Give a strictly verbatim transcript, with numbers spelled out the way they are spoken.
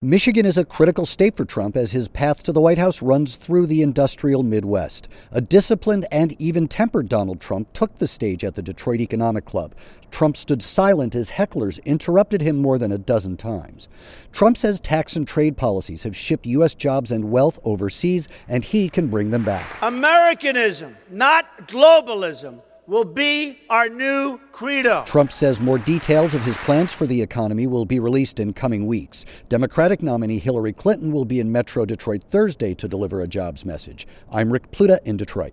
Michigan is a critical state for Trump as his path to the White House runs through the industrial Midwest. A disciplined and even-tempered Donald Trump took the stage at the Detroit Economic Club. Trump stood silent as hecklers interrupted him more than a dozen times. Trump says tax and trade policies have shipped U S jobs and wealth overseas, and he can bring them back. Americanism, not globalism, will be our new credo. Trump says more details of his plans for the economy will be released in coming weeks. Democratic nominee Hillary Clinton will be in Metro Detroit Thursday to deliver a jobs message. I'm Rick Pluta in Detroit.